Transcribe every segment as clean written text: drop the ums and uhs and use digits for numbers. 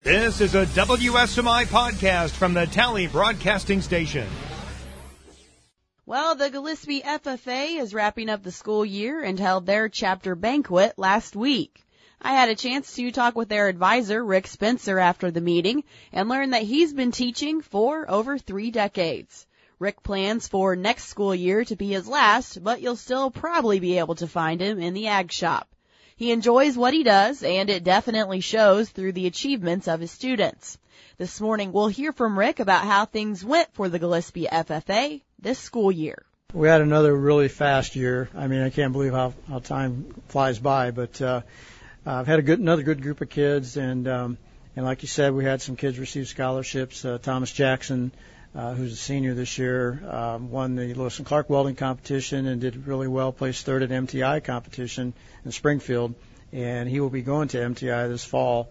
This is a WSMI podcast from the Tally Broadcasting Station. Well, the Gillespie FFA is wrapping up the school year and held their chapter banquet last week. I had a chance to talk with their advisor, Rick Spencer, after the meeting and learn that he's been teaching for over 3 decades. Rick plans for next school year to be his last, but you'll still probably be able to find him in the ag shop. He enjoys what he does, and it definitely shows through the achievements of his students. This morning, we'll hear from Rick about how things went for the Gillespie FFA this school year. We had another really fast year. I mean, I can't believe how time flies by, but I've had another good group of kids, and like you said, we had some kids receive scholarships. Thomas Jackson, who's a senior this year, won the Lewis and Clark welding competition and did really well, placed third at MTI competition in Springfield, and he will be going to MTI this fall.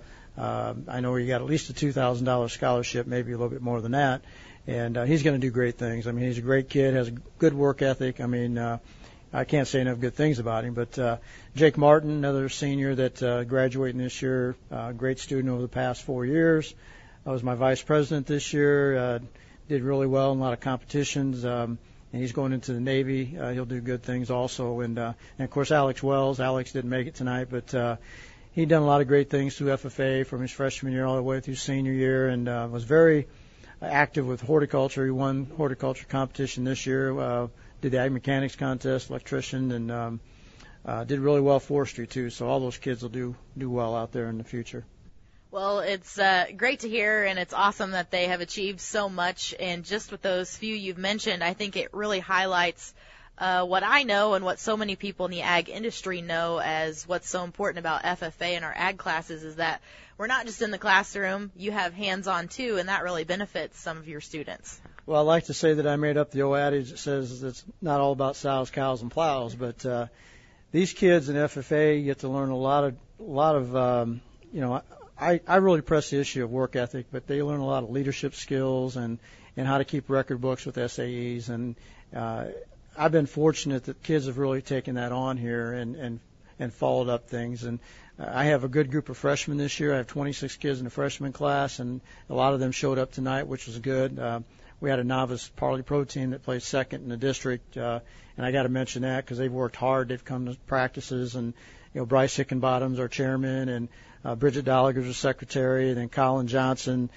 I know he got at least a $2,000 scholarship, maybe a little bit more than that, and he's going to do great things. I mean, he's a great kid, has a good work ethic. I mean, I can't say enough good things about him, but Jake Martin, another senior that graduating this year, great student over the past 4 years. I was my vice president this year, did really well in a lot of competitions, and he's going into the Navy. He'll do good things also. And of course, Alex Wells. Alex didn't make it tonight, but he'd done a lot of great things through FFA from his freshman year all the way through senior year, and was very active with horticulture. He won horticulture competition this year, did the ag mechanics contest, electrician, and did really well forestry too. So all those kids will do well out there in the future. Well, it's great to hear, and it's awesome that they have achieved so much. And just with those few you've mentioned, I think it really highlights what I know and what so many people in the ag industry know as what's so important about FFA and our ag classes is that we're not just in the classroom. You have hands-on, too, and that really benefits some of your students. Well, I like to say that I made up the old adage that says it's not all about sows, cows, and plows, but these kids in FFA get to learn a lot of I really press the issue of work ethic, but they learn a lot of leadership skills and how to keep record books with SAEs. And I've been fortunate that kids have really taken that on here and followed up things. And I have a good group of freshmen this year. I have 26 kids in the freshman class, and a lot of them showed up tonight, which was good. We had a novice Parley Pro team that plays second in the district, and I got to mention that because they've worked hard. They've come to practices, and Bryce Hickenbottom's our chairman, and Bridget Dolliger's our secretary, and then Colin Johnson,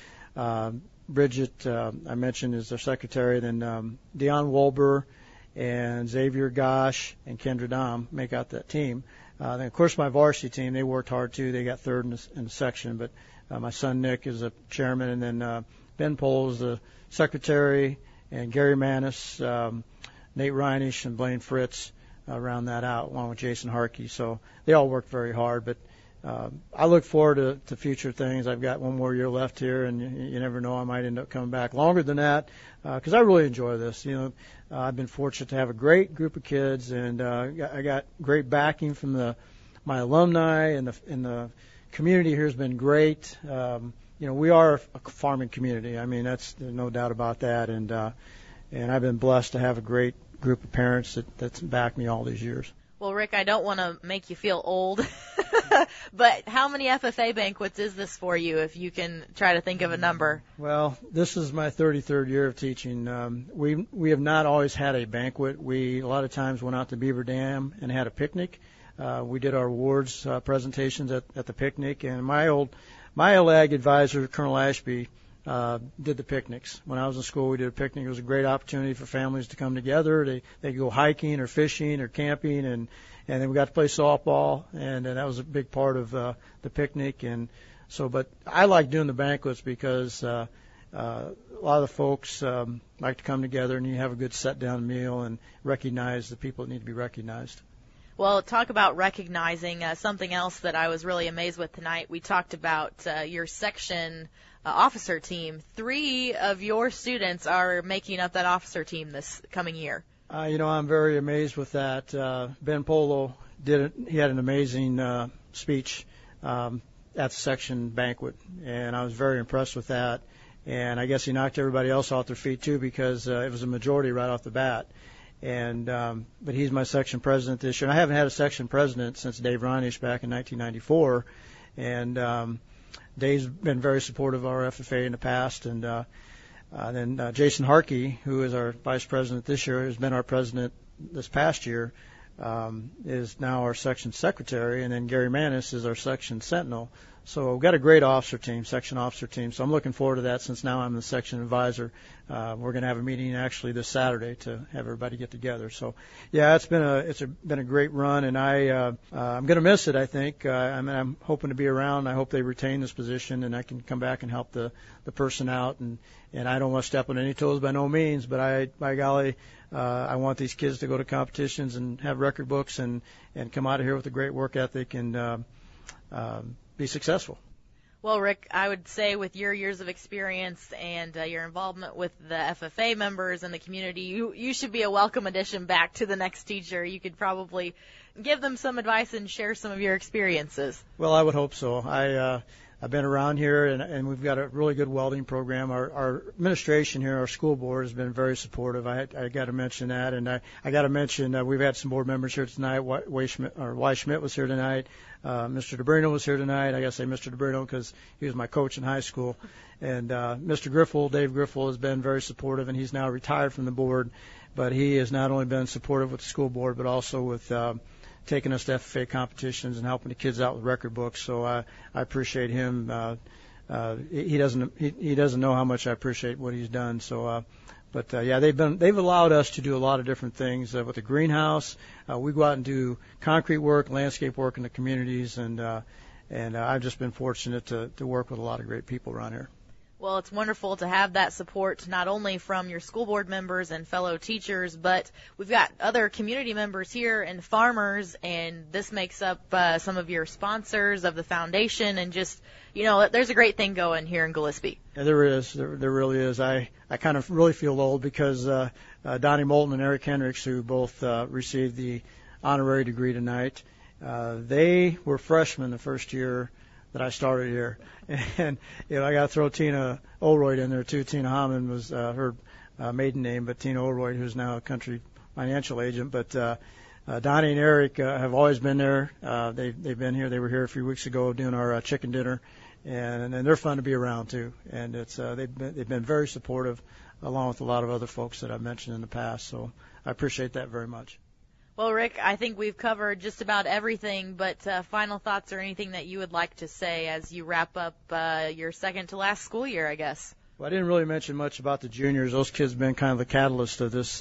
Bridget, I mentioned, is our secretary, then Deion Wolber and Xavier Gosh and Kendra Dom make out that team. Then, of course, my varsity team, they worked hard, too. They got third in the section, but my son Nick is a chairman, and then Ben Pohl is the secretary, and Gary Manis, Nate Reinisch, and Blaine Fritz round that out, along with Jason Harkey. So they all worked very hard, but I look forward to future things. I've got one more year left here, and you never know, I might end up coming back longer than that because I really enjoy this. I've been fortunate to have a great group of kids, and I got great backing from my alumni, and the community here has been great. We are a farming community. I mean, there's no doubt about that, and I've been blessed to have a great group of parents that's backed me all these years. Well, Rick, I don't want to make you feel old, but how many FFA banquets is this for you, if you can try to think of a number? Well, this is my 33rd year of teaching. We have not always had a banquet. We, a lot of times, went out to Beaver Dam and had a picnic. We did our awards presentations at the picnic, and my old ag advisor, Colonel Ashby, did the picnics. When I was in school, we did a picnic. It was a great opportunity for families to come together. They could go hiking or fishing or camping, and then we got to play softball, and that was a big part of the picnic. And so, but I like doing the banquets because a lot of the folks like to come together, and you have a good sit-down meal and recognize the people that need to be recognized. Well, talk about recognizing something else that I was really amazed with tonight. We talked about your section officer team. 3 of your students are making up that officer team this coming year. I'm very amazed with that. Ben Polo he had an amazing speech at the section banquet, and I was very impressed with that. And I guess he knocked everybody else off their feet too because it was a majority right off the bat. And but he's my section president this year. And I haven't had a section president since Dave Reinisch back in 1994. And Dave's been very supportive of our FFA in the past, and then Jason Harkey, who is our vice president this year, has been our president this past year, is now our section secretary, and then Gary Manis is our section sentinel. So we've got a great section officer team. So I'm looking forward to that since now I'm the section advisor. We're going to have a meeting actually this Saturday to have everybody get together. So yeah, it's been a great run, and I'm going to miss it. I think I'm hoping to be around. I hope they retain this position, and I can come back and help the person out. And I don't want to step on any toes by no means, but by golly, I want these kids to go to competitions and have record books and come out of here with a great work ethic and be successful. Well, Rick, I would say with your years of experience and your involvement with the FFA members and the community, you should be a welcome addition back to the next teacher. You could probably give them some advice and share some of your experiences. Well, I would hope so. I've been around here, and we've got a really good welding program. Our administration here, our school board, has been very supportive. I got to mention that, and I got to mention we've had some board members here tonight. Y. Schmidt was here tonight. Mr. DeBrino was here tonight. I got to say Mr. DeBrino because he was my coach in high school. And Mr. Griffel, Dave Griffel, has been very supportive, and he's now retired from the board. But he has not only been supportive with the school board, but also with taking us to FFA competitions and helping the kids out with record books. So I appreciate him. He doesn't know how much I appreciate what he's done. So, yeah, they've allowed us to do a lot of different things with the greenhouse. We go out and do concrete work, landscape work in the communities, and I've just been fortunate to work with a lot of great people around here. Well, it's wonderful to have that support not only from your school board members and fellow teachers, but we've got other community members here and farmers, and this makes up some of your sponsors of the foundation, and just, there's a great thing going here in Gillespie. Yeah, there is. There really is. I kind of really feel old because Donnie Moulton and Eric Hendricks, who both received the honorary degree tonight, they were freshmen the first year that I started here. And, I got to throw Tina Olroyd in there, too. Tina Hammond was her maiden name, but Tina Olroyd, who's now a country financial agent. But Donnie and Eric have always been there. They've been here. They were here a few weeks ago doing our chicken dinner. And they're fun to be around, too. And they've been very supportive, along with a lot of other folks that I've mentioned in the past. So I appreciate that very much. Well, Rick, I think we've covered just about everything, but final thoughts or anything that you would like to say as you wrap up your second to last school year, I guess? Well, I didn't really mention much about the juniors. Those kids have been kind of the catalyst of this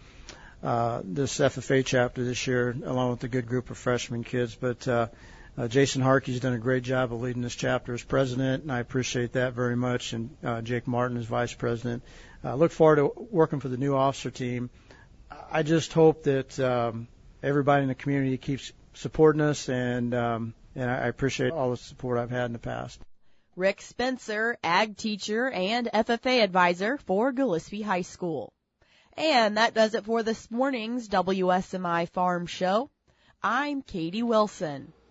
FFA chapter this year, along with a good group of freshman kids. But Jason Harkey's done a great job of leading this chapter as president, and I appreciate that very much, and Jake Martin as vice president. I look forward to working for the new officer team. I just hope that everybody in the community keeps supporting us, and I appreciate all the support I've had in the past. Rick Spencer, ag teacher and FFA advisor for Gillespie High School. And that does it for this morning's WSMI Farm Show. I'm Katie Wilson.